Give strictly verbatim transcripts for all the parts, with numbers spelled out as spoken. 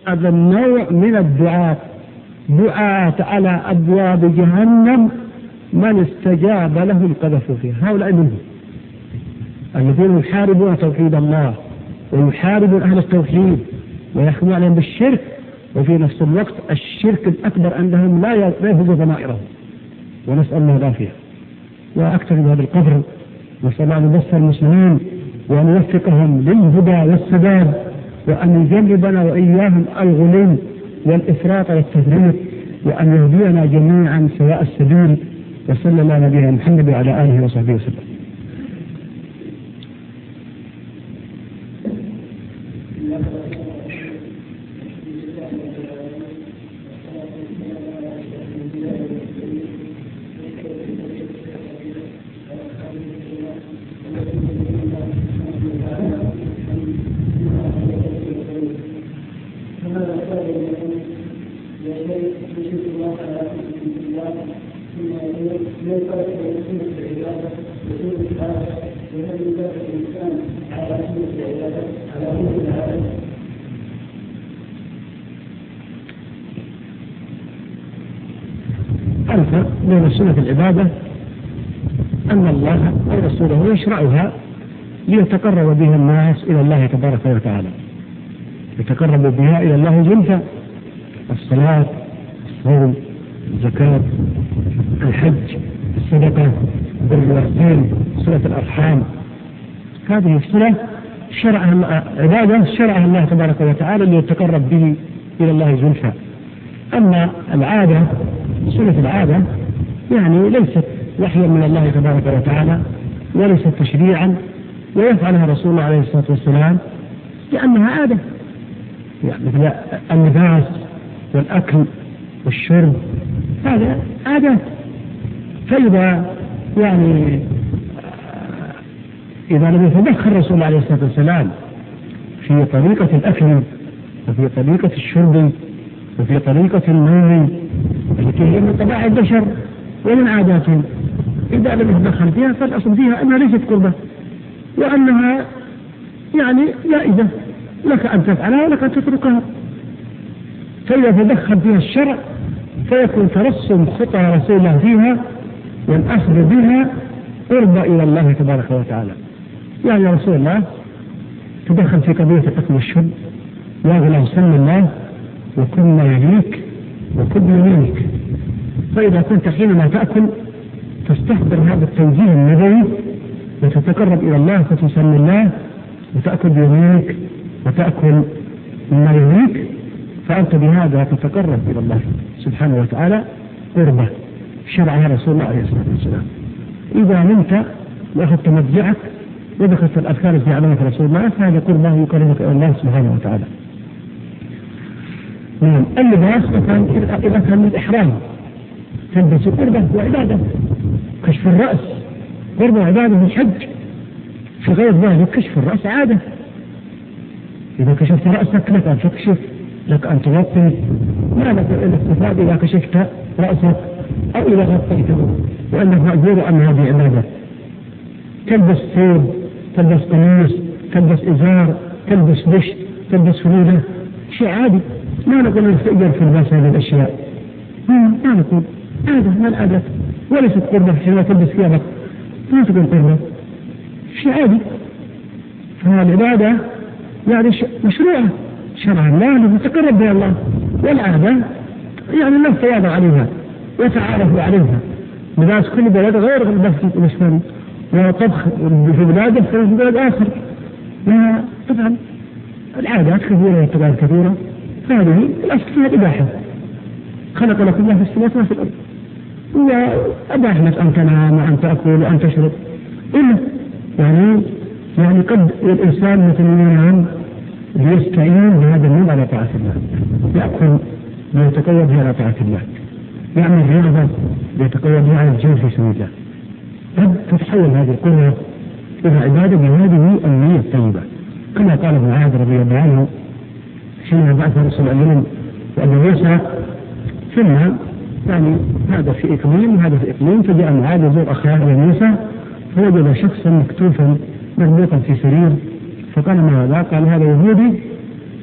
هذا النوع من الدعاة، دعاة على أبواب جهنم من استجاب لهم قذفوا فيها. هؤلاء منهم الذين يحاربون توحيد الله ويحاربون أهل التوحيد ويحكمون عليهم بالشرك، وفي نفس الوقت الشرك الأكبر عندهم لا يهز ضمائرهم، ونسأل الله العافية. وأكتفي بهذا القدر، نسأل الله أن يبصر المسلمين وأن يوفقهم للهدى والسداد، وأن يجنبنا وإياهم الغلو والإفراط والتفريط، وأن يهدينا جميعا سواء السبيل. وصلى الله على نبينا محمد وعلى آله وصحبه وسلم. الفرق بين سنة العبادة أن الله ورسوله يشرعها ليتقرب بها الناس إلى الله تبارك وتعالى، يتقرب بها إلى الله زلفى: الصلاة، الصوم، الزكاة، الحج، الصدقة، بر الوالدين، صلة الأرحام. هذه الصلة شرعها عبادة شرعها الله تبارك وتعالى ليتقرب به إلى الله زلفى. أما العادة، سنة العادة يعني ليست وحيا من الله تبارك وتعالى وليست تشريعا، ويفعلها رسول الله عليه الصلاة والسلام لأنها عادة، يعني مثل اللباس والأكل والشرب، هذا عادات. فإذا يعني إذا لم يتدخل رسول الله عليه الصلاة والسلام في طريقة الأكل وفي طريقة الشرب وفي طريقة النوم التي هي من طباع البشر ومن عاداتهم، إذا لم يتدخل فيها فالأصل فيها أنها ليست قربة، وأنها يعني جائزة لك أن تفعلها ولك أن تتركها. فإذا تدخل فيها الشرع فيكون ترسم خطى رسول الله فيها والأخذ بها قرب إلى الله تبارك وتعالى. يعني رسول الله تدخل في قضية الأكل والشرب، يا له سلم الله وكل ما يليك وكل يمينك. فإذا كنت حينما تأكل تستحضر هذا التوجيه النبوي وتتقرب إلى الله فتسمي الله وتأكل بيمينك وتأكل ما يليك، فأنت بهذا تتقرب إلى الله سبحانه وتعالى قربة شرعها رسول الله عليه الصلاة والسلام. إذا نمت وأخذت مضجعك ودخلت الأذكار التي علمك رسول الله فهذا قربة يقربك إلى الله سبحانه وتعالى. نعم. اللباس مثلا إذا كان من الإحرام تلبس قربة وعبادة، كشف الرأس قربة وعبادة في الحج، في غير ذلك كشف الرأس عادة. إذا كشفت رأسك لك أن تكشف، لك أن تغطي، ما لك الاستفادة إذا كشفت رأسك أو إذا غطيته، وأنك مأجور أن هذه عبادة. تلبس ثوب، تلبس قميص، تلبس إزار، تلبس بشت، تلبس فلوده، شيء عادي. ما نقول نستأجر في لباس هذه الأشياء، ما نقول عادة من العادات، وليست قربة. حينما تلبس ثيابك ما تكون قربة، شيء عادي. فالعبادة يعني مشروعة شرع الله لتتقرب بها الله، والعادة يعني الناس تواضع عليها وتعارفوا عليها. لباس كل بلد غير لباس الإسلام، وطبخ في بلاد في بلد آخر. طبعا العادات كثيرة والتقاليد كثيرة، هذه الأصل فيها الإباحة. خلق لكم الله في السماوات وفي الأرض، وأباح لك أن تنام وأن تأكل وأن تشرب، إلا يعني يعني قد الإنسان مثل ينام ليستعين بهذا النوم على طاعة الله، يأكل ليتقوى به على طاعة الله، يعمل رياضة ليتقوى به على الجهاد في سبيل الله. قد تتحول هذه القوة إلى عبادة بهذه النية الطيبة، كما قال ابن عاد رضي الله عنه حينما بعث رسول الله وأبو موسى، ثم يعني هذا في إقليم وهذا في إقليم، فجاء معاذ يزور أخاه أبو موسى فوجد شخصا مكتوفا مربوطا في سرير، فقال ما هذا؟ قال هذا يهودي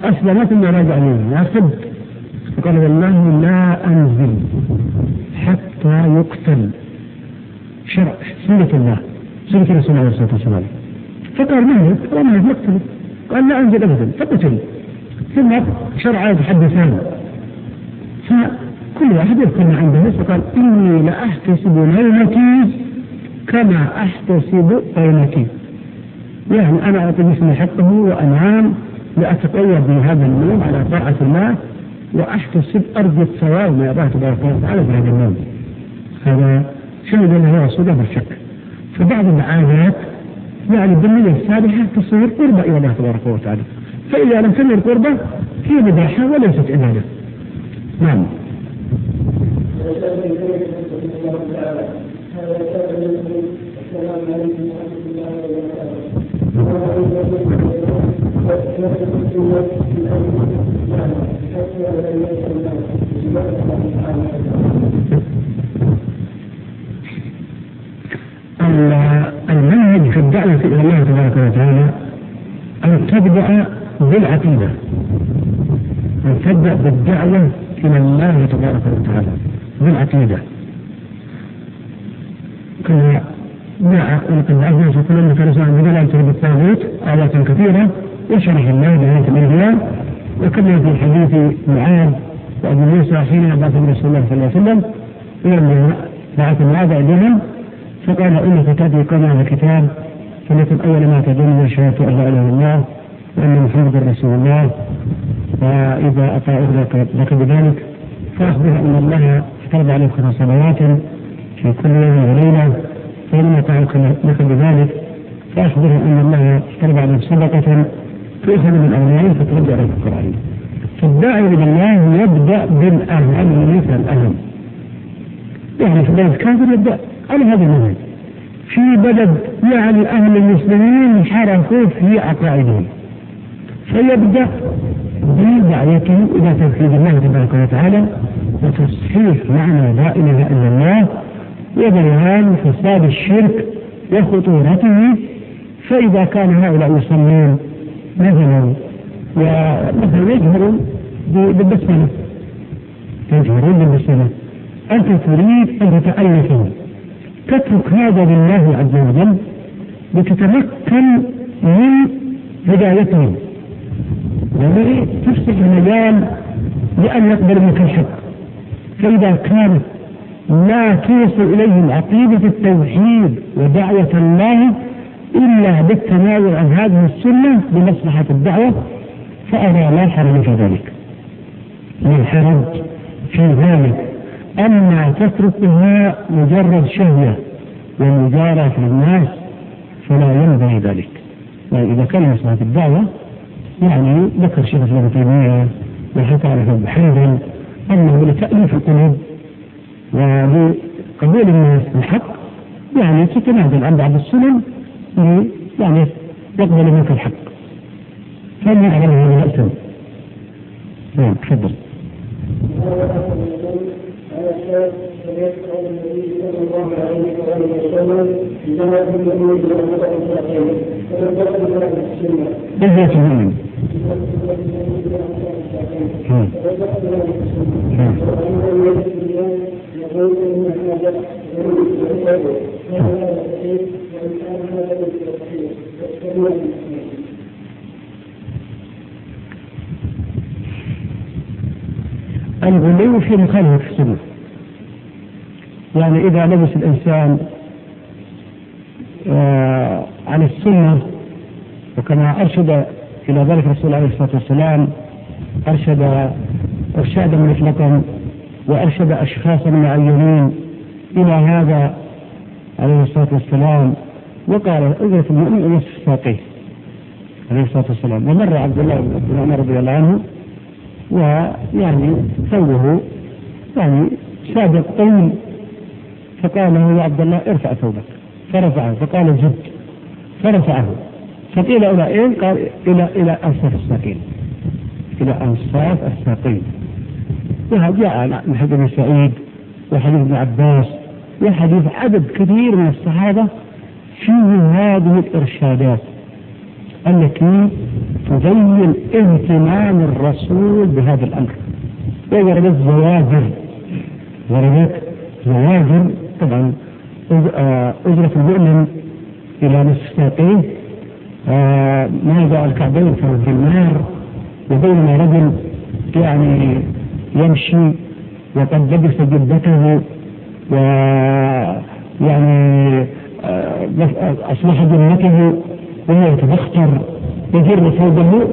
أسلمت ثم رجع منه يا صدق، فقال والله لا أنزل حتى يقتل شرع سنة الله سنة رسول الله عليه الصلاة والسلام. فقال مهلك ومهلك مقتل، قال لا أنزل أبدا فقتل. ثم شرع يتحدثان، فكل واحد يذكر ما عنده، فقال إني لأحتسب نومتي كما أحتسب قيمتي، يعني أنا أعطي مثل حقه وأنام لأتقوى بهذا النوم على طاعة الله وأحتسب أرجو الثواب من الله تبارك وتعالى بهذا النوم. هذا شهد له رسول الله بالشك. فبعض العادات يعني بالنية الصالحة تصير قربة إلى الله تبارك وتعالى، فإذا لم تكن قربة هي مباحة وليست عبادة. نعم. المنهج في الدعوة إلى الله تبارك وتعالى أن تبدأ بالعقيدة، أن تبدأ بالدعوة إلى الله تبارك وتعالى بالعقيدة. كما جاء ولقد بعثنا في كل أمة رسولا بدلالة بالطاغوت آيات كثيرة يشرح الله بآيات الأنبياء، وكما في حديث معاذ وأبي موسى حين بعث رسول الله صلى الله عليه وسلم إلى بعث معاذ إليهم فقال إنك تأتي قوم أهل الكتاب فليكن أول ما تدعون شهادة أن لا إله إلا الله وأن محمدا رسول الله، وإذا أطاعوك لك بذلك فأخبر أن الله افترض عليهم خمس صلوات في كل يوم وليلة، فإنما أطاعوك لك بذلك فأخبر أن الله افترض عليهم صدقة تؤخذ من أغنيائهم فترد عليهم القرآن. فالداعي إلى الله يبدأ بالأهم مثل الأهم، يعني في بلد كافر يبدأ على هذا المنهج، في بلد يعني أهل المسلمين حركوا في عقائدهم فيبدأ بدعوته إلى توحيد الله تبارك وتعالى وتصحيح معنى لا إله إلا الله وبيان فساد الشرك وخطورته. فإذا كان هؤلاء يصلون مثلا ومثلا يجهرون بالبسملة يجهرون بالبسملة، أنت تريد أن تتألفهم تترك هذا لله عز وجل لتتمكن من هدايتهم وتفسح المجال لأن يقبل منك الحق. فإذا كانت لا توصل إليهم عقيدة التوحيد ودعوة الله إلا بالتناول عن هذه السنة بمصلحة الدعوة فأنا لا حرج في ذلك، لا حرج في ذلك. أما تتركها مجرد شهوة ومجارة للناس فلا ينبغي ذلك. وإذا كان مصلحة الدعوة يعني ذكر شيخ الإسلام ابن تيمية وحكى على ابن حنبل أنه لتأليف القلوب ولقبول الناس الحق يعني تتنازل عن بعض السنن يعني يقبل منك الحق فلن يعلم هذا الأسم. نعم تفضل. بالذات المؤمن الغلو في مخالفة السنة، يعني إذا لبس الإنسان آه عن السنة وكما أرشد إلى ذلك الرسول عليه الصلاة والسلام أرشد إرشادا مطلقا وأرشد أشخاصا معينين إلى هذا عليه الصلاة والسلام وقال أجرة المؤمن نصف ساقيه عليه الصلاة والسلام. ومر عبد الله بن عمر رضي الله عنه ويعني ثوبه يعني سابق طويل فقال له يا عبد الله ارفع ثوبك فرفعه فقال زد فرفعه فقيل إلى إيه؟ قال إلى إلى أنصاف الساقين إلى أنصاف الساقين. وجاء من حديث ابن سعيد وحديث ابن عباس وحديث عدد كثير من الصحابة فيه هذه الإرشادات التي تبين اهتمام الرسول بهذا الأمر. وضربت زواجر ضربت زواجر طبعا أجرة المؤمن إلى نصف ساقيه موضع الكعبين في النار، وبينما رجل يعني يمشي وقد لبس جبته ويعني أصلح جنته وهو يتبختر يجر ثوبه،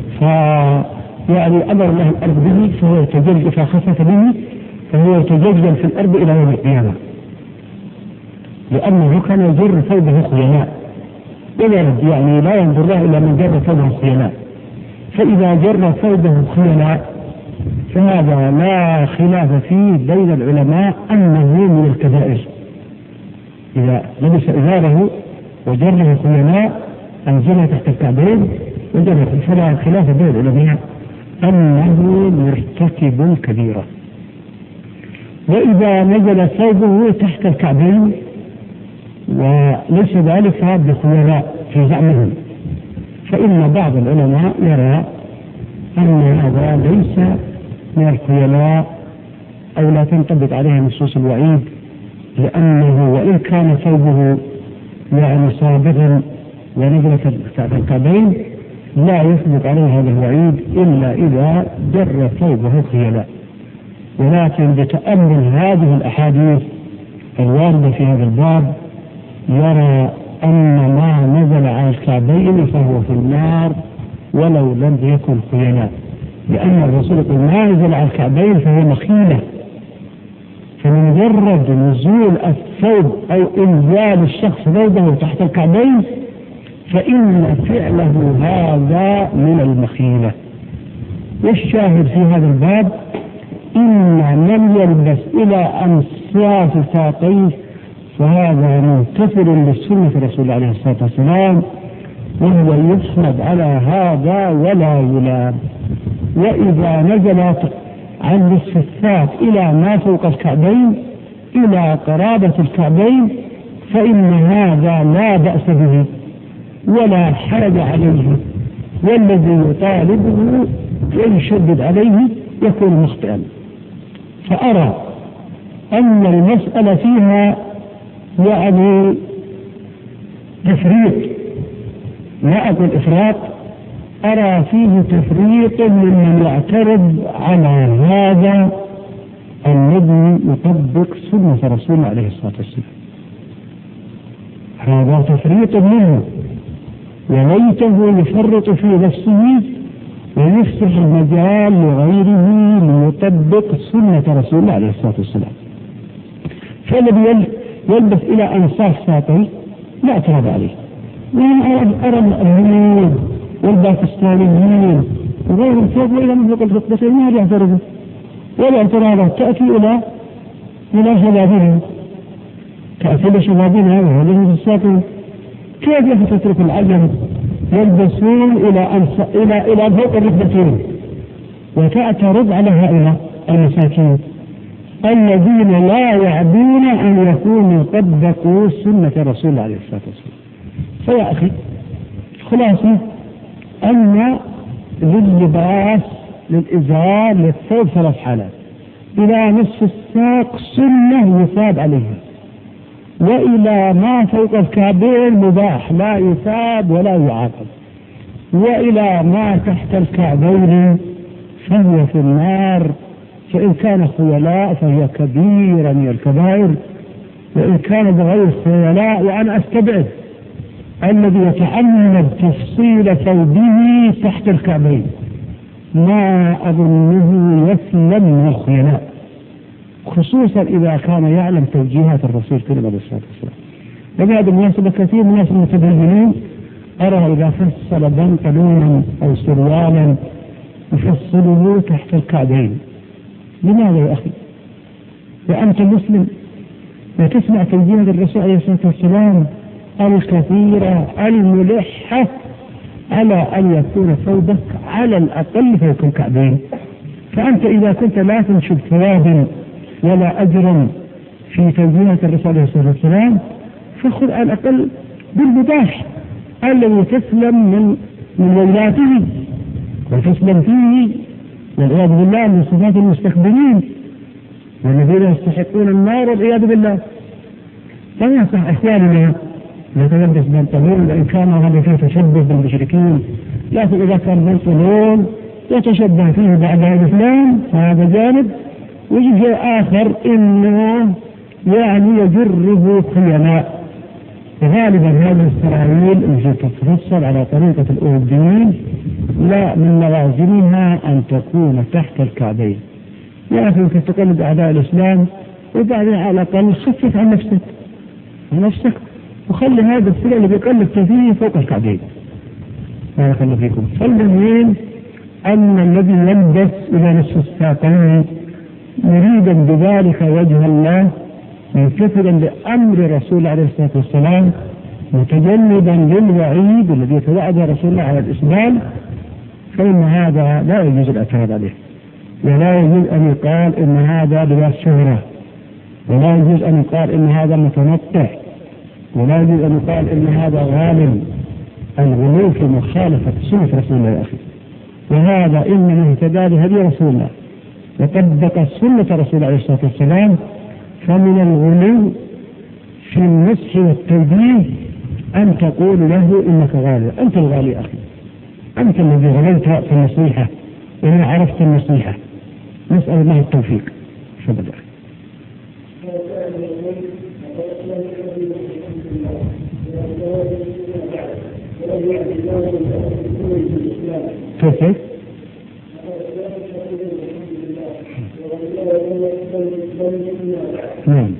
فيعني أمر الله الأرض به فهو يتجلجل فخفف به فهو يتجلجل في الأرض إلى يوم القيامة، لأنه كان يجر ثوبه خيلاء، يعني لا ينظر له إلا من جر ثوبه خيلاء. فإذا جر ثوبه خيلاء فهذا لا خلاف فيه بين العلماء أنه من الكبائر. إذا لبس إزاره وجره خيلاء أنزله تحت الكعبين وجره، فلا خلاف بين العلماء أنه مرتكب كبيرة. وإذا نزل ثوبه تحت الكعبين وليس ذلك بخيلاء في زعمهم، فإن بعض العلماء يرى أن هذا ليس من الخيلاء أو لا تنطبق عليه نصوص الوعيد، لأنه وإن كان ثوبه يعني صابغا ونزل تحت الكعبين لا يثبت عليه هذا الوعيد إلا إذا جر ثوبه خيلاء. ولكن بتأمل هذه الأحاديث الواردة في هذا الباب يرى أن ما نزل على الكعبين فهو في النار ولو لم يكن خيلاء، لأن الرسول يقول ما نزل على الكعبين فهو مخيلة. فمجرد نزول الثوب أو إنزال الشخص ثوبه تحت الكعبين فإن فعله هذا من المخيلة. والشاهد في هذا الباب إن من يلبس إلى أنصاف ساقيه فهذا منتفر للسنة رسول الله عليه الصلاة والسلام، وهو يحمد على هذا ولا يلام. وإذا نزلت عن نصف الساق إلى ما فوق الكعبين إلى قرابة الكعبين فإن هذا لا بأس به ولا حرج عليه، والذي يطالبه ويشدد عليه يكون مخطئا. فأرى أن المسألة فيها يعني تفريط، لا أقول إفراط، أرى فيه تفريط ممن يعترض على هذا الذي يطبق سنة رسول الله عليه الصلاة والسلام. هذا تفريط منه، وليته يفرط في نفسه ويفتح المجال لغيره ليطبق سنة رسول الله عليه الصلاة والسلام. فالذي يلبس إلى أنصاف ساقيه لا اعتراض عليه. وأنا أرى الهنود والباكستانيين وغيرهم فوق إلى مفوق الركبتين ما يعترضوا ولا اعتراضات تأتي إلى إلى شبابهم، تأتي إلى شبابنا وهذه الساقين. كيف تترك العجم يلبسون إلى أنص... إلى إلى فوق الركبتين وتعترض على هؤلاء المساكين الذين لا يعدون أن يكونوا طبقوا سنة رسول الله عليه الصلاة والسلام. فيا أخي خلاصة أن لللباس للإزار للثوب ثلاث حالات: إلى نصف الساق سنة يثاب عليها، وإلى ما فوق الكعبين مباح لا يثاب ولا يعاقب، وإلى ما تحت الكعبين فهو في النار. فإن كان خيلاء فهي كبيرة من الكبائر، وإن كان بغير خيلاء وأنا أستبعد الذي يتعمد تفصيل ثوبه تحت الكعبين ما أظنه يسلم من الخيلاء، خصوصا إذا كان يعلم توجيهات الرسول صلى الله عليه وسلم. وبهذا المناسبة كثير من الناس المتدينين أرى إذا فصل بنطلونا أو سروالا يفصله تحت الكعبين. لماذا يا أخي؟ وأنت مسلم وتسمع توجيهات الرسول عليه الصلاة والسلام الكثيرة الملحة على أن يكون ثوبك على الأقل فوق الكعبين. فأنت إذا كنت لا تنشد ثوابا ولا أجرا في توجيهات الرسول عليه الصلاة والسلام فخذ على الأقل بالمباح الذي تسلم من من ولاته وتسلم فيه والعياذ بالله من صفات المستكبرين والذين يستحقون النار والعياذ بالله. فما يصح أحيانا نتلبس بالطلول وإن كان هذا فيه تشبه بالمشركين، لكن إذا كان بالطلول يتشبه فيه بعد الإسلام هذا جانب، ويجي آخر إنه يعني يجره خيلاء. غالبا هذه السراويل التي تتفصل على طريقة الأوروبيين لا من لوازمها أن تكون تحت الكعبين، لكن يعني تقلد أعداء الإسلام وبعدين على الأقل خفف عن نفسك عن نفسك وخلي هذا السلع اللي بيقلد فيه فوق الكعبين. ما يخلي فيكم. فالمهم أن الذي يلبس إلى نصف الساقين مريدا بذلك وجه الله منتفلا لأمر رسول عليه الصلاة والسلام متجنبا للوعيد الذي يتوعد رسول الله على الإسلام، فإن هذا لا يجوز الاعتراض عليه، ولا يجوز أن يقال إن هذا لباس شهرة، ولا يجوز أن يقال إن هذا متنطع، ولا يجوز أن يقال إن هذا غالب. الغلو في مخالفة سنة رسول الله يا أخي، وهذا إنما اهتدى بهدي رسول الله وطبق سنة رسول الله عليه الصلاة والسلام. فمن الغلو في النصح والتوجيه أن تقول له إنك غالي، أنت الغالي أخي، أنت الذي غليت في النصيحة وما عرفت النصيحة. نسأل الله التوفيق. شباب كيف؟ نعم.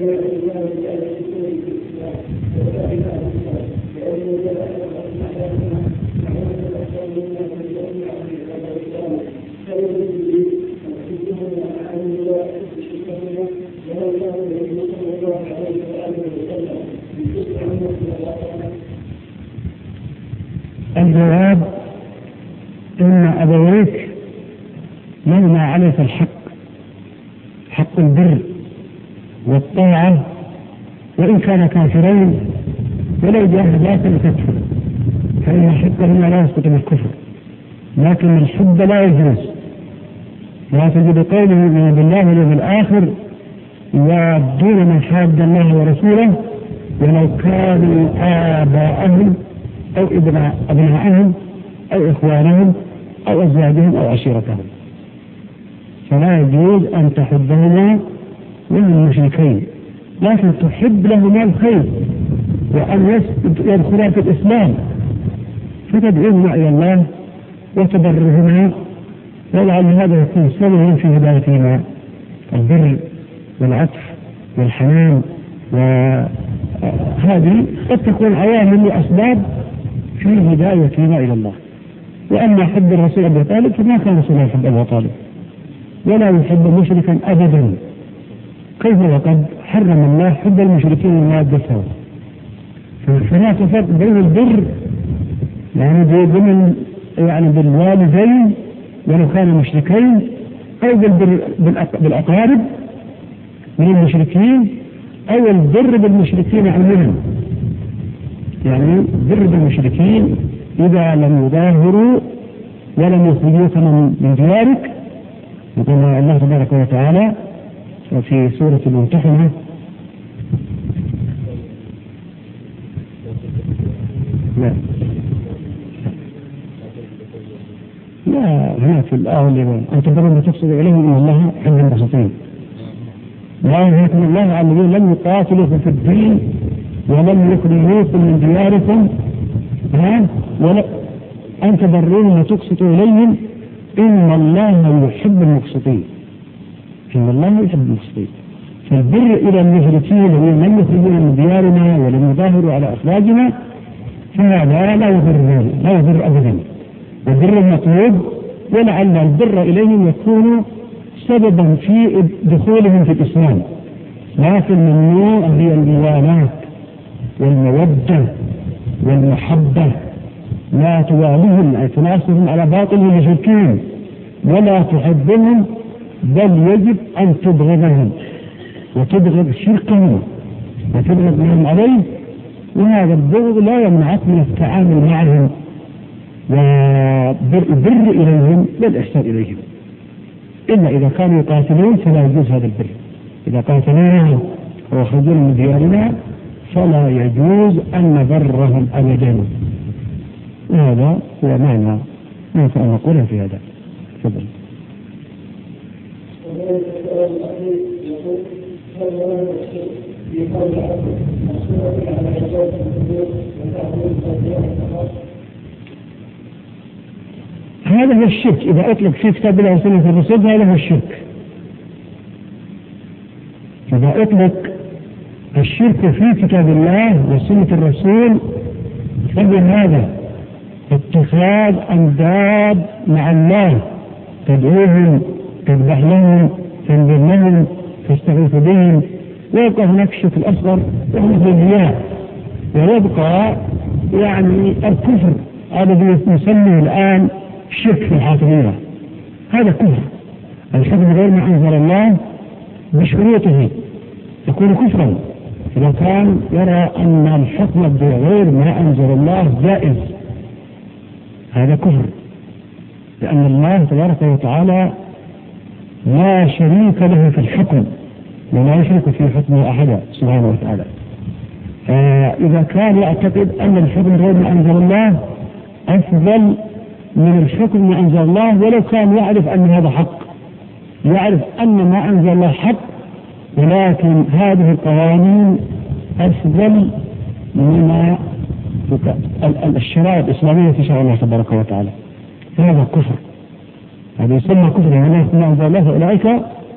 الجواب إن أبويك لهما عليك الحق، حق البر والطاعة، وإن كان كافرين ولو جاهداك لتكفر، فإن حقهما لا يسقط بالكفر، لكن الحب لا يجوز. لا تجد قوله من بالله واليوم الآخر يوادون من حاد الله ورسوله ولو كانوا آباءهم أو أبناءهم أو إخوانهم أو أزواجهم أو عشيرتهم، فلا يجوز أن تحبهما من المشركين، لكن تحب لهما الخير وأن يدخلا في الإسلام، فتدعوهما إلى الله وتبرهما، ولعل هذا يكون سببا في هدايتهما. البر والعطف والحنان وهذه قد تكون عوامل وأسباب في هدايتهما إلى الله. وأما حب الرسول أبي طالب فما كان رسول الله يحب أبي طالب ولا يحب مشركا أبدا، كيف وقد حرم الله حب المشركين ومادتهم. فهناك فرق بين البر يعني بين يعني بالوالدين ولو كانوا مشركين، أو بالبر بالأقارب من المشركين، أو البر بالمشركين عموما. يعني البر بالمشركين إذا لم يظاهروا ولم يخرجوك من ديارك، يقول الله تبارك وتعالى في سورة الممتحنة: لا لا هناك الآية أن تبرم وتفسد إليهم إن الله حب المقسطين. لا يهيكم الله على الذين لم يقاتلوكم في الدين ولم يخرجوكم من دياركم ولا أن تبروهم وتقسطوا إليهم إن الله يحب المقسطين. إن الله يحب المقسطين. فالبر إلى المشركين الذين لم يخرجونا من ديارنا ولم يظاهروا على أخلاقنا فهذا لا يضر لا يضر أبدا. البر المطلوب، ولعل البر إليهم يكون سببا في دخولهم في الإسلام، لكن ممنوع هي الموالاه والمودة والمحبة، لا تواليهم أي تناصرهم على باطل المشركين ولا تحبهم، بل يجب أن تبغضهم وتبغض شركهم وتبغض منهم عليه. وهذا البغض لا يمنعك من التعامل معهم والبر إليهم بالإحسان إليهم، إلا إذا كانوا يقاتلون فلا يجوز هذا البر. إذا قاتلونا ويخرجون من ديارنا فلا يجوز أن نبرهم أبدا. وهذا هو معنى ما سأقوله في هذا. تفضل. هذا هو الشرك. إذا أطلق في كتاب الله وسنة الرسول هذا هو الشرك. إذا أطلق الشرك في كتاب الله وسنة الرسول فبهذا اتخاذ أنداد مع الله، تدعوهم، تذبح لهم، تنذر لهم، تستغيث بهم، ويبقى هناك الشرك الأصغر وهو الرياء، ويبقى يعني الكفر الذي نسميه الآن شرك في الحاكمية. هذا كفر. الحكم غير ما أنزل الله بشروطه يكون كفرا. إذا كان يرى أن الحكم بغير ما أنزل الله جائز هذا كفر، لأن الله تبارك وتعالى لا شريك له في الحكم ولا يشرك في حكمه أحدا سبحانه وتعالى. فإذا كان يعتقد أن الحكم غير ما أنزل الله أفضل من الحكم ما أنزل الله، ولو كان يعرف أن هذا حق، يعرف أن ما أنزل الله حق، ولكن هذه القوانين أفضل من الشرائع الإسلامية في شرع الله تبارك وتعالى. هذا كفر، هذا يسمى كفر. هناك ما أنزل الله فأولئك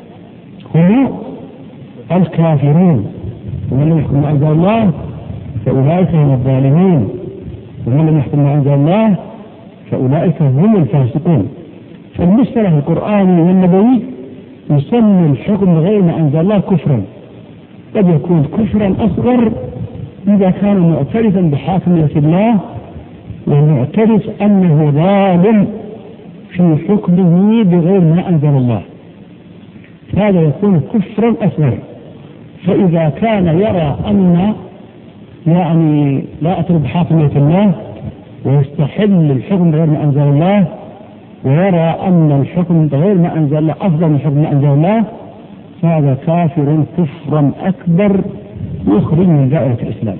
هم الكافرون، ومن لم يحكم ما أنزل الله فأولئك هم الظالمين، ومن لم يحكم ما أنزل الله فأولئك هم الفاسقون. فالمصطلح القرآني والنبوي يسمى الحكم غير ما أنزل الله كفرا. قد يكون كفرا أصغر إذا كان معترفا بحاكمية الله ومعترف أنه ظالم في حكمه بغير ما أنزل الله، هذا يكون كفرا أصغر. فإذا كان يرى أن يعني لا أترك بحاكمية الله ويستحل الحكم بغير ما أنزل الله، ويرى أن الحكم بغير ما أنزل الله أفضل من حكم ما أنزل الله، فهذا كافر كفرا أكبر يخرج من دائرة الإسلام.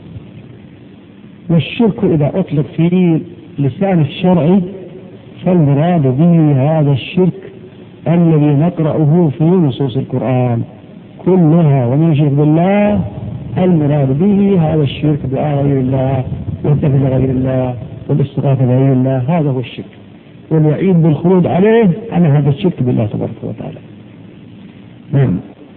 والشرك إذا أطلق في لسان الشرع فالمراد به هذا الشرك الذي نقرأه في نصوص القرآن كلها، ومن يشرك بالله المراد به هذا الشرك بآية غير الله والتفل غير الله والاستغاثة بغير الله. هذا هو الشرك، والوعيد بالخروج عليه على هذا الشرك بالله تبارك وتعالى. نعم.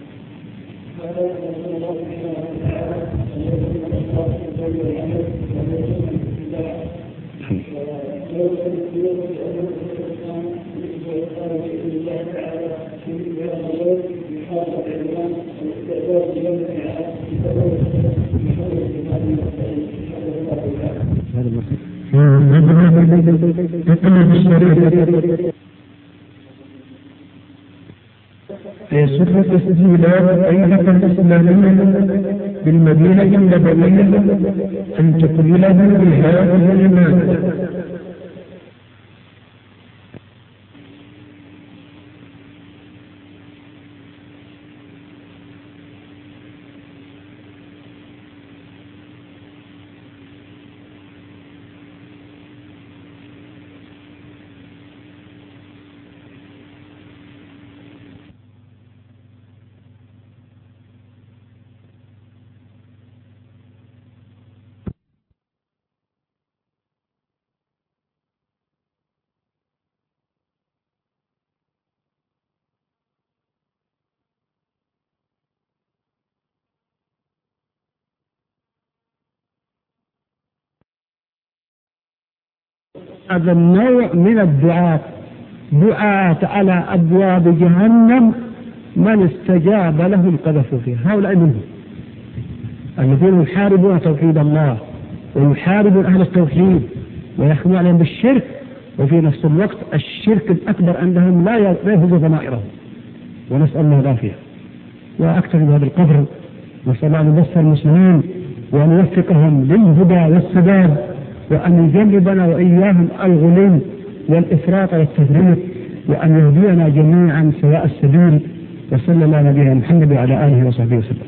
يسر تسجيلات أيضا الإسلامية بالمدينة النبوية أن تكمله بهذه المادة. هذا النوع من الدعاء دعاء على أبواب جهنم من استجاب له القذف فيها. هؤلاء منهم الذين يحاربون توحيد الله ويحاربون أهل التوحيد ويحكمون عليهم بالشرك، وفي نفس الوقت الشرك الأكبر عندهم لا يهز ضمائرهم، ونسأل الله العافية. وأكثر بهذا القدر نسأل الله أن يبصر المسلمين وأن يوفقهم للهدى والسداد وأن يجنبنا وإياهم الغلو والإفراط والتفريط، وأن يهدينا جميعا سواء السبيل. وصلى الله على نبينا محمد وعلى آله وصحبه وسلم.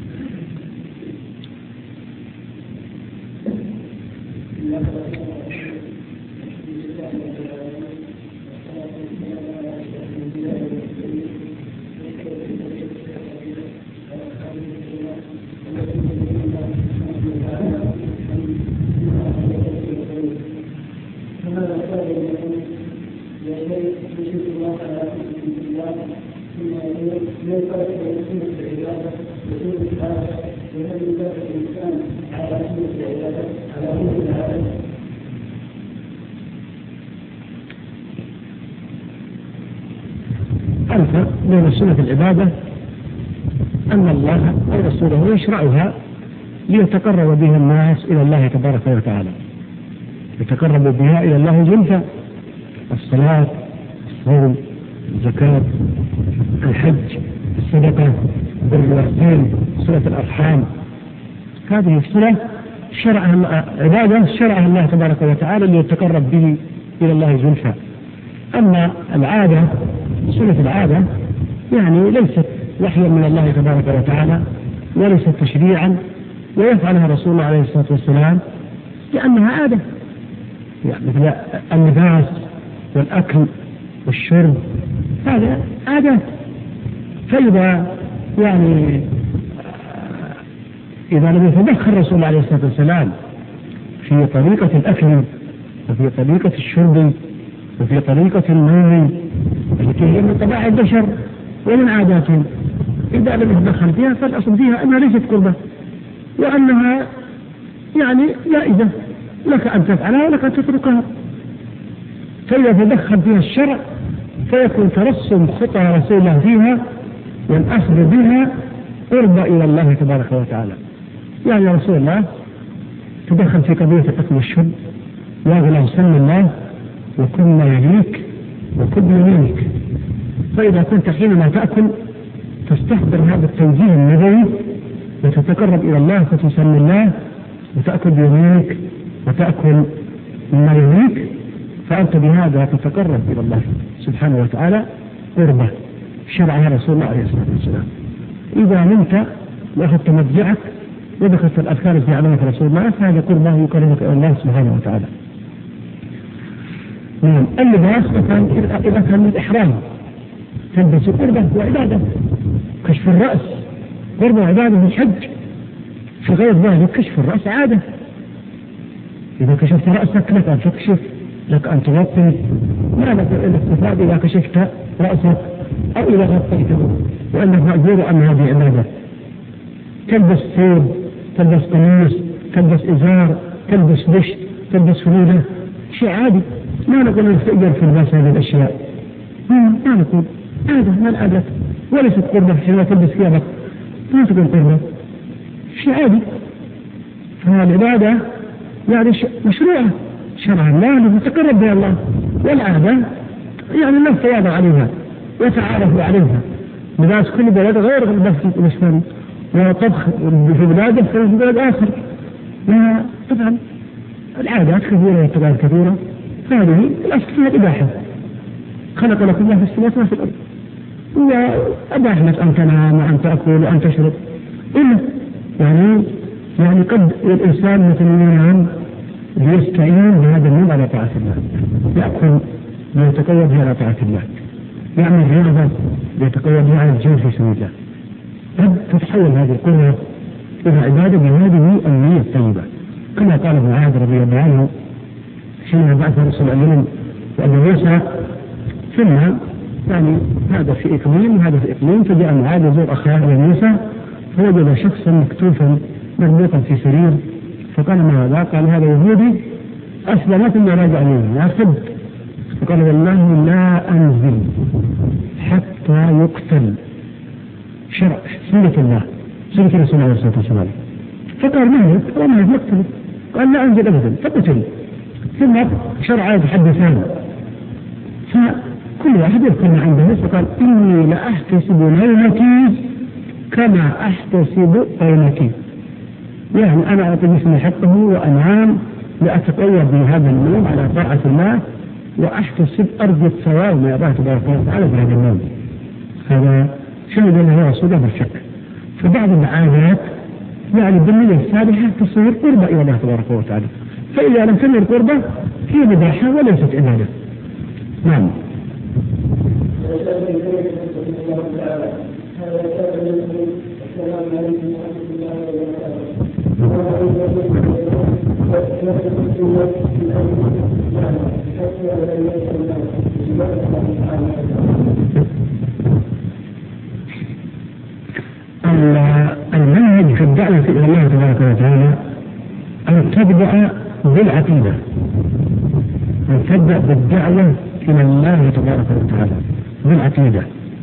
الفرق بين سنة العبادة أن الله ورسوله يشرعها ليتقرب بها الناس إلى الله تبارك وتعالى، يتقرب بها إلى الله زلفى: الصلاة، الصوم، الزكاة، الحج، الصدقة، بر الوالدين، صلة الأرحام. هذه الصلة شرعها عبادة شرعها الله تبارك وتعالى ليتقرب به إلى الله زلفى. أما العادة، سنة العادة يعني ليست وحيا من الله تبارك وتعالى وليست تشريعا، ويفعلها رسول الله عليه الصلاة والسلام لأنها عادة، يعني مثل اللباس والأكل والشرب، هذا عادات. فإذا يعني إذا لم يتدخل رسول الله عليه الصلاة والسلام في طريقة الأكل وفي طريقة الشرب وفي طريقة النوم التي هي من طباع البشر ومن عاداتهم، إذا لم يتدخل فيها فالأصل فيها أنها ليست قربة، وأنها يعني جائزة لك أن تفعلها ولك أن تتركها. فإذا تدخل فيها الشرع فيكون ترسم خطى رسول الله فيها والأخذ بها قرب إلى الله تبارك وتعالى. يعني رسول الله تدخل في قضية الأكل والشرب، وأغلى سن الله وكنا يليك وكنا يليك. فإذا كنت حينما تأكل تستحضر هذا التوجيه النبوي وتتقرب إلى الله فتسمي الله وتأكل بيمينك وتأكل مما يليك، فأنت بهذا تتقرب إلى الله سبحانه وتعالى قربة شرعها رسول الله عليه الصلاة والسلام. إذا نمت وأخذت مضجعك ودخلت الأذكار التي علمك رسول الله فهذا قربة يقربك إلى الله سبحانه وتعالى. نعم. اللباس مثلا إذا كان من الإحرام تلبس قربة وعبادة، كشف الرأس قربة وعبادة في الحج، في غير ذلك كشف الرأس عادة. إذا كشفت رأسك لك أن تكشف، لك أن تغطي، ما لك الاستفاد إذا كشفت رأسك أو إذا غطيته، وأنك مأجور أن هذه عبادة. تلبس ثوب، تلبس قميص، تلبس إزار، تلبس بشت، تلبس فلولة، شيء عادي. ما نقول نستأجر في لباس هذه الأشياء، ما نقول عادة ما العادة، وليست قربة. حينما تلبس ثيابك ما تكون قربة، شيء عادي. فالعبادة يعني مشروعة شرعا لا نتقرب بها الله، والعادة يعني الناس تواضع عليها وتعارفوا عليها. لباس كل بلد غير لباس الإسلام، وطبخ في بلاده في بلد آخر. طبعا العادات كثيرة والتقاليد كثيرة، هذه الأصل فيها الإباحة. خلق لكم الله في السماوات وفي الأرض، وأباح لك أن تنام وأن تأكل وأن تشرب، إلا يعني يعني قد الإنسان مثل ينام يستعين بهذا النوم على طاعة الله، يأكل ليتقوى بها على طاعة الله، يعمل رياضة ليتقوى بها على الجهاد في سبيل الله. قد تتحول هذه القوة إلى عبادة بهذه النية الطيبة، كما قال ابن معاذ رضي الله عنه حينما بعث رسول الله وأبو موسى، ثم يعني هذا في إقليم وهذا في إقليم، فجاء معاذ يزور أخاه أبو موسى فوجد شخصا مكتوفا مربوطا في سرير، فقال ما هذا؟ قال هذا يهودي أسلم ثم راجع منه يا صد. فقال والله لا أنزل حتى يقتل، شرع سنة الله سنة رسول الله عليه الصلاة والسلام. فقال ما هو؟ قال ما هو مقتل. قال لا أنزل أبدا، فقتل. ثم شرع يتحدثان، فكل واحد يذكر ما عنده، فقال إني لأحتسب نومتي كما أحتسب قومتي، يعني أنا أعطي جسمي حقه وأنام لأتقوى بهذا النوم على طاعة الله وأحتسب أرجو الثواب من الله تبارك وتعالى بهذا النوم. هذا شنو له صدى بالشك. فبعض العادات يعني بالنية الصالحة تصير قربة إلى الله تبارك وتعالى، فإذا لم تكن القربة هي مباحة وليست عبادة. نعم. المنهج في الدعوة إلى الله تبارك وتعالى أن تبدأ بالعقيدة، أن تبدأ بالدعوة إلى الله تبارك وتعالى بالعقيدة.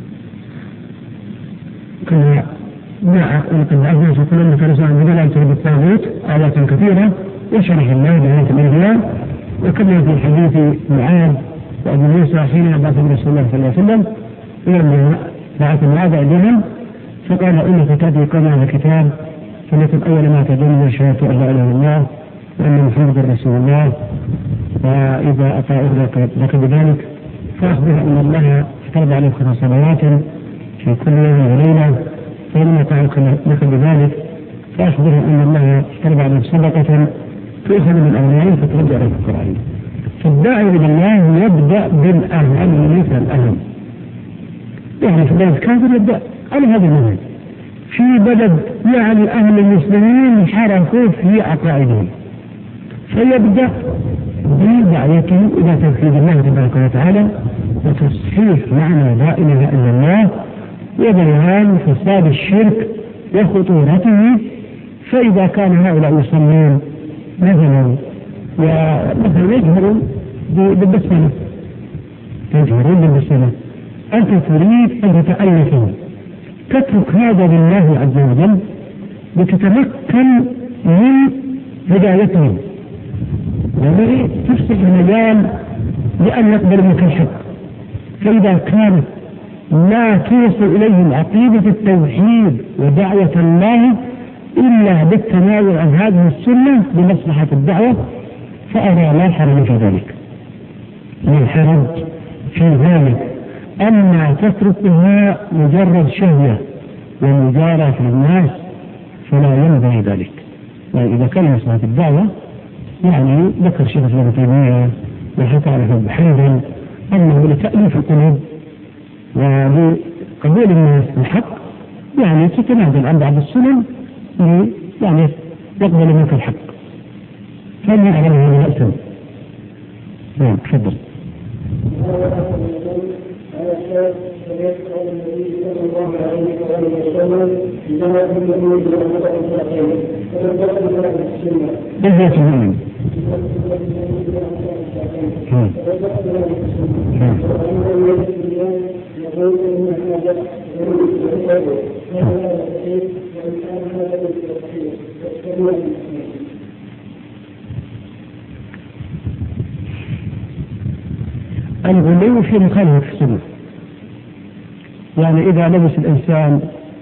كما دعا ولقد عزنا فكل من كان سواء بدلالته بالطاغوت آيات كثيرة يشرح الله بآيات الأنبياء، وكما في حديث معاذ وأبي موسى حين بعث رسول الله صلى الله عليه وسلم إلى بعث معاذ إليهم فقال إنك تأتي قوم أهل الكتاب فليكن أول ما تدعون شهادة أن لا إله إلا الله وأن محمدا رسول الله، وإذا أطاعوك لك بذلك فأخبر أن الله افترض عليك خمس صلوات في كل يوم وليلة، فإن أطاعوك لك بذلك فأخبر أن الله افترض عليك صدقة تؤخذ من أغنيائهم فترد عليك القرآن. فالداعي إلى الله يبدأ بالأهم ليس الأهم. يعني في بلد كافر يبدأ على هذا المنهج، في بلد يعني أهل المسلمين حركوا في عقائدهم فيبدأ بدعوته إلى توحيد الله تبارك وتعالى وتصحيح معنى لا إله إلا الله وبيان فساد الشرك وخطورته. فإذا كان هؤلاء يصلون مثلا ومثلا يجهرون بالبسملة يجهرون بالبسملة، أنت تريد أن تتألفهم تترك هذا لله عز وجل لتتمكن من هدايتهم، يعني تفسح المجال لأن يقبل منك الحق. فإذا كانت لا توصل إليهم عقيدة التوحيد ودعوة الله إلا بالتناول عن هذه السنة بمصلحة الدعوة فأرى لا حرج في ذلك، لا حرج في ذلك. أما تتركها مجرد شهوة ومجارة للناس فلا ينبغي ذلك. وإذا كان مصلحة الدعوة يعني ذكر شيخ الإسلام ابن تيمية وحكى على ابن حنبل أنه لتأليف القلوب ولقبول الناس الحق يعني تتنازل عن بعض السنن يعني يقبل منك الحق فلن يعلم هذا الأسم. نعم تفضل. بذات المؤمن الغلو في مخالفة السنة. يعني إذا لبس الإنسان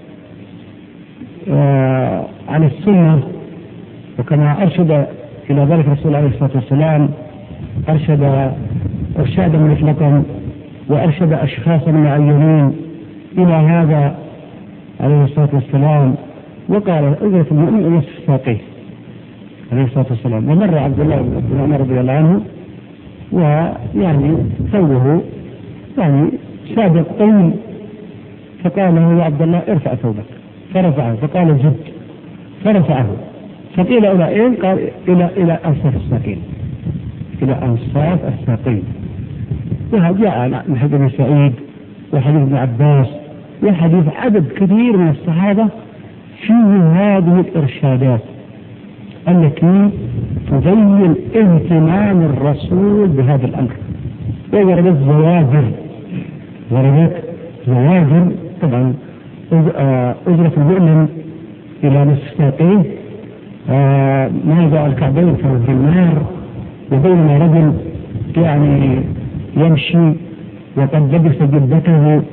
آه عن السنة وكما أرشد إلى ذلك الرسول عليه الصلاة والسلام أرشد إرشادا مطلقا وأرشد أشخاصا معينين إلى هذا عليه الصلاة والسلام وقال أجرة المؤمن نصف ساقيه عليه الصلاة والسلام. ومر عبد الله بن عمر رضي الله عنه ويعني ثوبه يعني سابق طويل فقال له يا عبد الله ارفع ثوبك فرفعه فقال زد فرفعه فقيل إلى إيه؟ قال إلى إلى أنصاف الساقين إلى أنصاف الساقين. وجاء من حديث ابن سعيد وحديث ابن عباس وحديث عدد كثير من الصحابة فيه هذه الإرشادات التي تبين اهتمام الرسول بهذا الأمر. ووردت زواجر وردت زواجر طبعا أجرة المؤمن إلى نصف ساقيه موضع الكعبين في النار وبينما رجل يعني يمشي وقد لبس جبته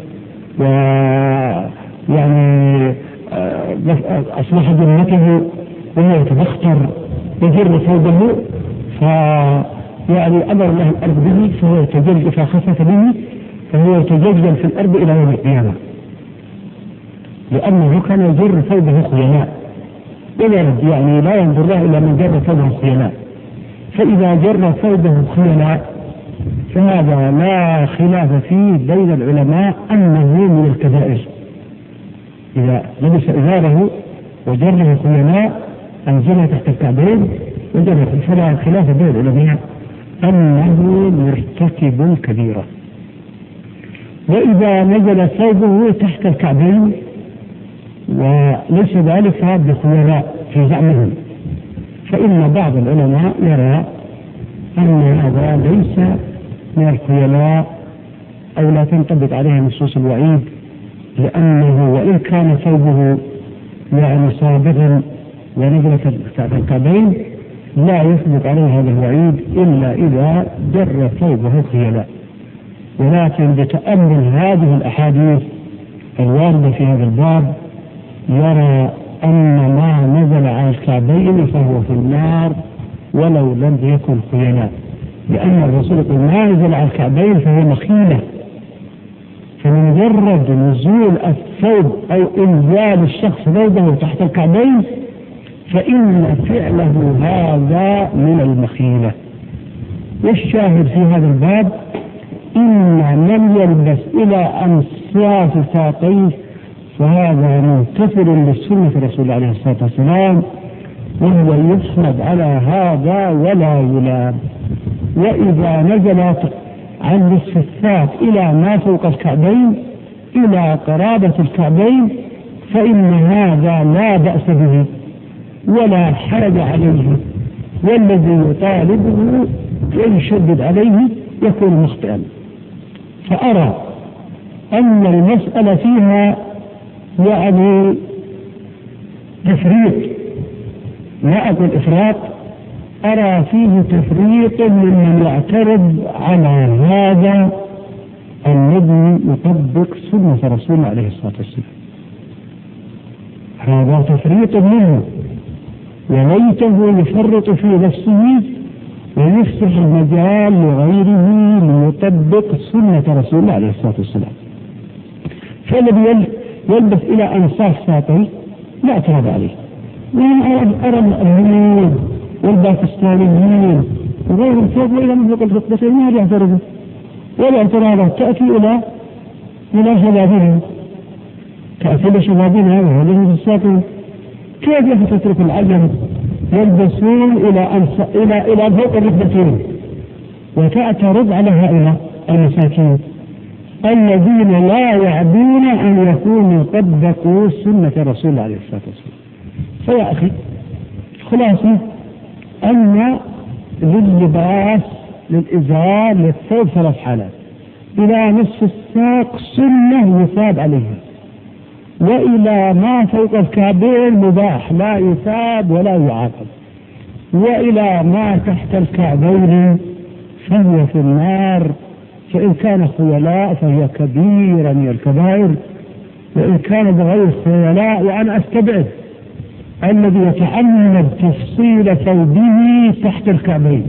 ويعني أصلح جنته وهو يتبختر يجر ثوبه ف يعني أمر الله الأرض به فهو يتجلجل، فخفف به فهو يتجلجل في الأرض إلى يوم القيامة، لأنه كان يجر ثوبه خيلاء، يعني لا ينظر له إلا من جر ثوبه خيلاء. فإذا جر ثوبه خيلاء فهذا لا خلاف فيه بين العلماء أنه من الكبائر. إذا لبس إزاره وجره خيلاء أنزله تحت الكعبين وجره، فلا خلاف بين العلماء أنه مرتكب كبيرة. وإذا نزل ثوبه تحت الكعبين وليس ذلك بخيلاء في زعمهم، فإن بعض العلماء يرى أن هذا ليس من الخيلاء أو لا تنطبق عليه نصوص الوعيد، لأنه وإن كان ثوبه يعني صابغا ونزل تحت الكعبين لا يثبت عليه هذا الوعيد إلا إذا جر ثوبه خيلاء. ولكن بتأمل هذه الأحاديث الواردة في هذا الباب يرى أن ما نزل على الكعبين فهو في النار ولو لم يكن خيلاء، لأن الرسول يقول ما نزل على الكعبين فهو مخيلة. فمجرد نزول الثوب أو إنزال الشخص ثوبه تحت الكعبين فإن فعله هذا من المخيلة. والشاهد في هذا الباب إن من يلبس إلى أنصاف ساقيه فهذا منتفر للسنة رسول الله عليه الصلاة والسلام، وهو يحمد على هذا ولا يلام. وإذا نزلت عن نصف الساق إلى ما فوق الكعبين إلى قرابة الكعبين فإن هذا لا بأس به ولا حرج عليه، والذي يطالبه ويشدد عليه يكون مخطئا. فأرى أن المسألة فيها يعني تفريط، لا أقول إفراط، أرى فيه تفريط ممن يعترض على هذا الذي يطبق سنة رسول الله عليه الصلاة والسلام. هذا تفريط منه، وليته يفرط في نفسه ويفتح المجال لغيره ليطبق سنة رسول الله عليه الصلاة والسلام. فالذي يلبس إلى أنصاف ساقيه لا اعتراض عليه. وأنا أرى الهنود والباكستانيين وغيرهم فوق إلى مفلق الفقدتين ما يعترضوا ولا اعتراضات تأتي إلى إلى شبابهم، تأتي إلى شبابنا وهذه الساقين. كيف تترك العجم يلبسون إلى أنص... إلى إلى فوق الركبتين وتعترض على هؤلاء المساكين الذين لا يعدون أن يكونوا طبقوا سنة رسول الله عليه الصلاة والسلام. فيا أخي خلاصة أن لللباس للإزار للثوب ثلاث حالات: إلى نصف الساق سنة يثاب عليها، وإلى ما فوق الكعبين مباح لا يثاب ولا يعاقب، وإلى ما تحت الكعبين فهو في النار. فإن كان خيلاء فهي كبيرة من الكبائر، وإن كان بغير خيلاء وأنا أستبعد الذي يتعمد تفصيل ثوبه تحت الكعبين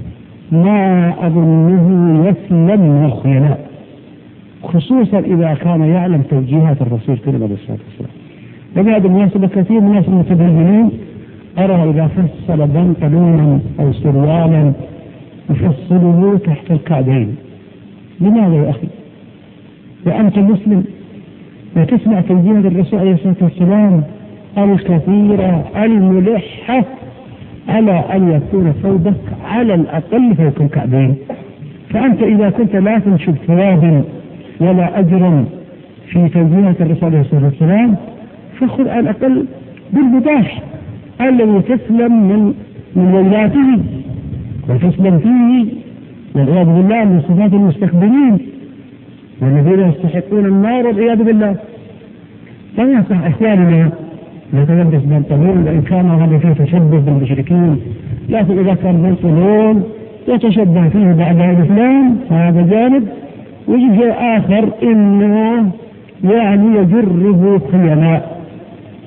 ما أظنه يسلم من الخيلاء، خصوصا إذا كان يعلم توجيهات الرسول صلى الله عليه وسلم. وبهذا المناسبة كثير من الناس المتدينين أرى إذا فصل بنطلونا أو سروالا يفصله تحت الكعبين. لماذا يا أخي؟ وأنت مسلم وتسمع توجيهات الرسول عليه الصلاة والسلام الكثيرة الملحة على أن يكون ثوبك على الأقل فوق الكعبين. فأنت إذا كنت لا تنشد ثوابا ولا أجرا في توجيهات الرسول عليه الصلاة والسلام فخذ على الأقل بالمباح الذي تسلم من من ولاته وتسلم فيه، والعياذ بالله من صفات المستكبرين والذين يستحقون النار والعياذ بالله. لا يصح أحيانا نتلبس بنطلون وإن كان هذا فيه تشبه بالمشركين، لكن إذا كان بنطلون يتشبه فيه بعد الإسلام فهذا جانب، وجه آخر إنه يعني يجره خيلاء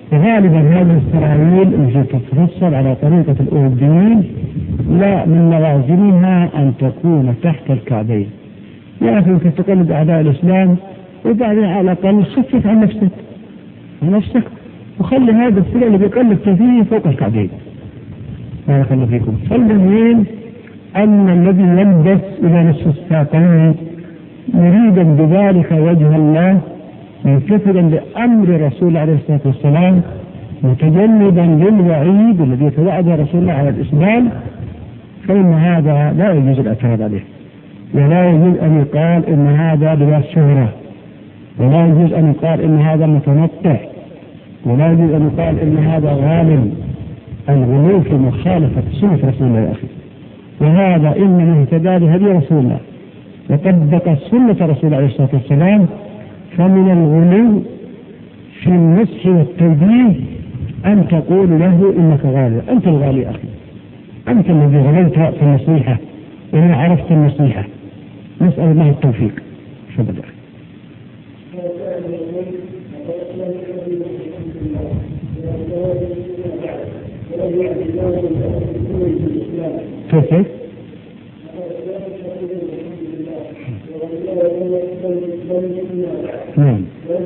وغالبا هذه السراويل التي تتفصل على طريقة الأوروبيين لا من لوازمها أن تكون تحت الكعبين. يا أخي أنت تقلد أعداء الإسلام وبعدين على الأقل خفف عن نفسك عن نفسك وخلي هذا السلع اللي بيقلد فيه فوق الكعبين. ما يخلي فيكم. فالمهم أن الذي يلبس إلى نصف الساقين مريدا بذلك وجه الله منتفذا لأمر رسول الله عليه الصلاة والسلام متجنبا للوعيد الذي يتوعد رسول الله على الإسلام، فإن هذا لا يجوز الاعتراض عليه، ولا يجوز أن يقال إن هذا لباس شهرة، ولا يجوز أن يقال إن هذا متنطع، ولا يجوز أن يقال إن هذا غالب. الغلو في مخالفة سنة رسول الله يا أخي، وهذا إنما اهتدى بهدي رسول الله وطبق سنة رسول الله عليه الصلاة والسلام. فمن الغلو في النصح والتوجيه أن تقول له إنك غالي، أنت الغالي يا أخي، أنت الذي غليت في النصيحة وما عرفت النصيحة. نسأل الله التوفيق. شكرا. كيف؟ نعم.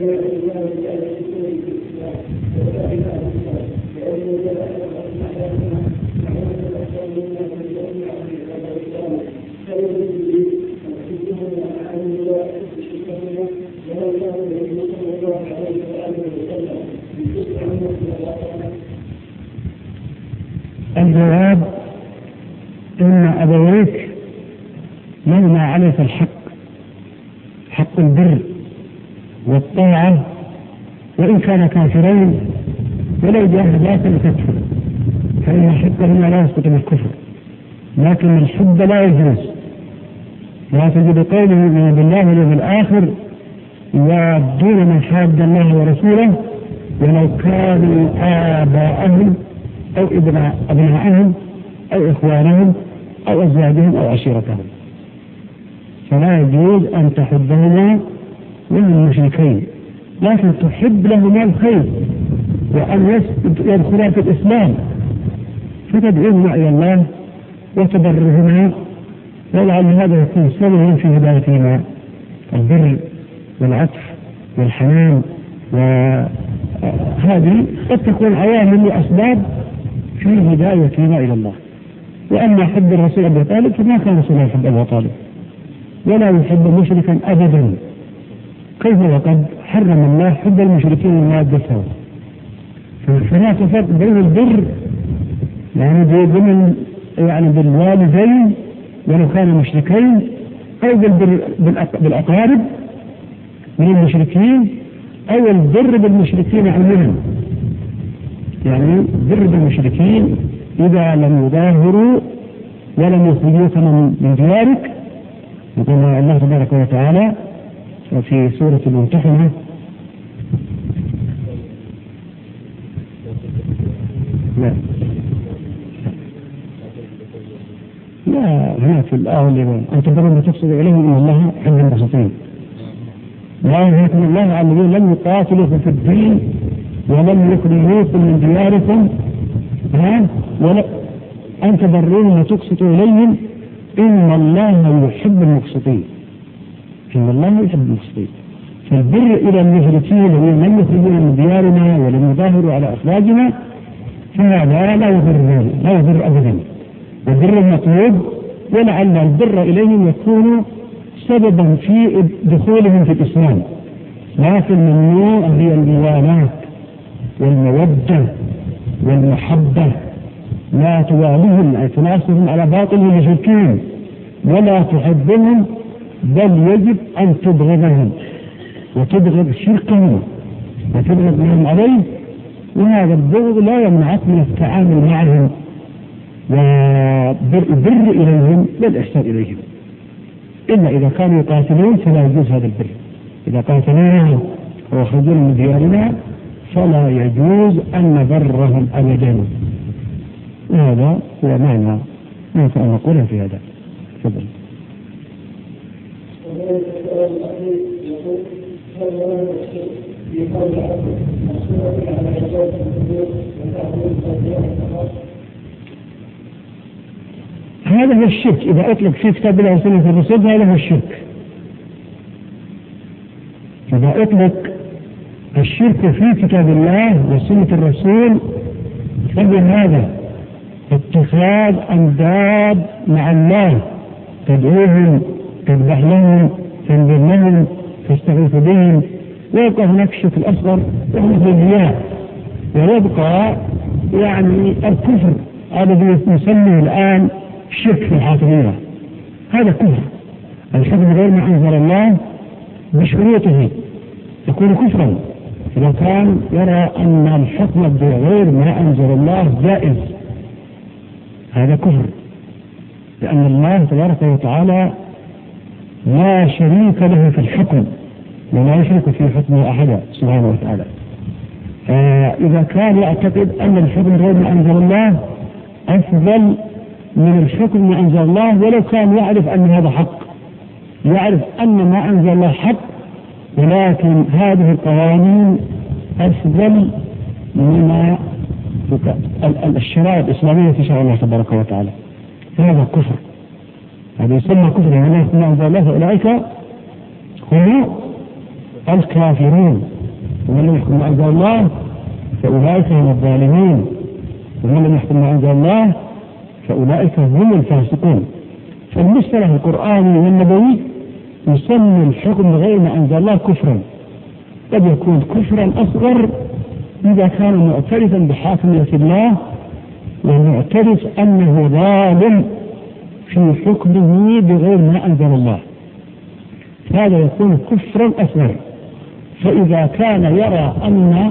الجواب إن أبويك مهما عليك الحق حق البر والطاعة وإن كان كافرين ولو جاهداك لتكفر، فإن حبهما لا يسقط بالكفر، لكن الحب لا يجوز. لا تجد قوله من بالله واليوم الآخر يوادون من حاد الله ورسوله ولو كانوا آباءهم أو أبناءهم أو إخوانهم أو أزواجهم أو عشيرتهم، فلا يجوز أن تحبهما من المشركين، لكن تحب لهما الخير وأن يدخلا في الإسلام، فتدعوهما إلى الله وتبرهما، ولعل هذا يكون سببا في هدايتهما. البر والعطف والحنان وهذه قد تكون عوامل وأسباب في هدايتهما إلى الله. وأما حب الرسول أبي طالب فما كان رسول الله يحب أبي طالب ولا يحب مشركا أبدا، كيف وقد حرم الله حب المشركين ومادتهم. فهناك فرق بين البر يعني بين يعني بالوالدين ولو كانوا مشركين، أو بالبر بالأقارب من المشركين، أو البر بالمشركين عموما. يعني بر بالمشركين إذا لم يظاهروا ولم يخرجوك من ديارك، يقول الله تبارك وتعالى في سورة الممتحنة: لا لا هناك في الآية أن تبرون تقصد إليهم إن الله حب المقسطين. لا يهيكم الله على الذين لم يقاتلوكم في الدين ولم يخرجوكم من دياركم ها ولا أن تبرون وتقسطوا إليهم إن الله يحب المقسطين. إن الله يحب المقسطين. فالبر إلى المشركين الذين لم يخرجونا من ديارنا ولم يظاهروا على أخراجنا فهذا لا يضر لا يضر أبدا، والبر المطلوب، ولعل البر إليهم يكون سببا في دخولهم في الإسلام، لكن ممنوع هي الموالاه والمودة والمحبة، لا تواليهم أي تناصرهم على باطل المشركين ولا تحبهم، بل يجب أن تبغضهم وتبغض شركهم وتبغض منهم عليه، وهذا البغض لا يمنعك من التعامل معهم والبر إليهم والإحسان إليهم، إلا إذا كانوا يقاتلون فلا يجوز هذا البر. إذا قاتلونا وخرجوا من ديارنا فلا يجوز أن نبرهم أبدا. هذا هو معنى ما ينفع نقوله في هذا. تفضل. هذا هو الشرك. إذا أطلق في كتاب الله وسنة الرسول هذا هو الشرك. إذا أطلق الشرك في كتاب الله وسنة الرسول فهو هذا اتخاذ أنداد مع الله، تدعوهم، تذبح لهم، تنذر لهم، تستغيث بهم، ويبقى هناك الشرك الأصغر وهو الرياء، ويبقى يعني الكفر الذي نسميه الآن الشرك في الحاكمية. هذا كفر. الحكم غير ما أنزل الله بشروطه يكون كفرا إذا كان يرى أن الحكم بغير ما أنزل الله جائز. هذا كفر، لأن الله تبارك وتعالى لا شريك له في الحكم ولا يشرك في حكمه أحدا سبحانه وتعالى. إذا كان يعتقد أن الحكم غير ما أنزل الله أفضل من الحكم ما أنزل الله، ولو كان يعرف أن هذا حق، يعرف أن ما أنزل الله حق، ولكن هذه القوانين أفضل من الشرائع الإسلامية في شرع الله تبارك وتعالى. هذا كفر، هذا يسمى كفر. يعني ما أنزل الله فأولئك هم الكافرون، ومن لم يحكم ما أنزل الله فأولئك هم الظالمين، ومن لم يحكم ما أنزل الله فأولئك هم الفاسقون. فالمصطلح القرآني والنبوي يسمى الحكم غير ما أنزل الله كفرا. قد يكون كفرا أصغر إذا كان معترفا بحاكمية الله ومعترف أنه ظالم في حكمه بغير ما أنزل الله، هذا يكون كفرا أصغر. فإذا كان يرى أن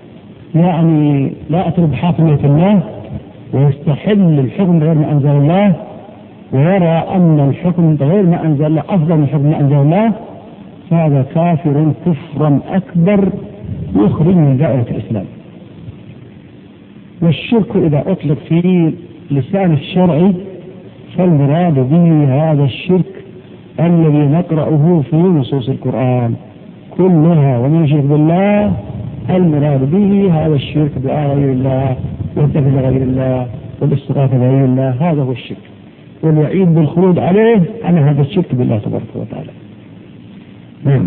يعني لا أترك بحاكمية الله ويستحل الحكم بغير ما أنزل الله، ويرى أن الحكم بغير ما أنزل الله أفضل من حكم ما أنزل الله، فهذا كافر كفرا أكبر يخرج من دائرة الإسلام. والشرك إذا أطلق في لسان الشرع فالمراد به هذا الشرك الذي نقرأه في نصوص القرآن كلها. ومن يشرك بالله المراد به هذا الشرك بدعاء غير الله والتفت غير الله والاستغاثة غير الله، هذا هو الشرك، والوعيد بالخروج عليه على هذا الشرك بالله تبارك وتعالى. نعم.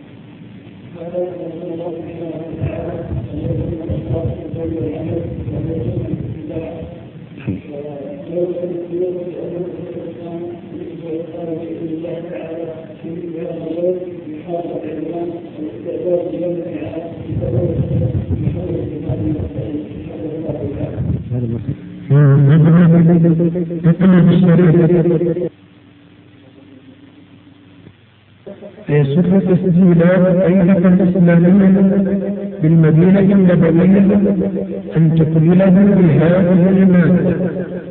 يسر تسجيلات أيضا الإسلامية بالمدينة النبوية أن تكمله بهذه المادة.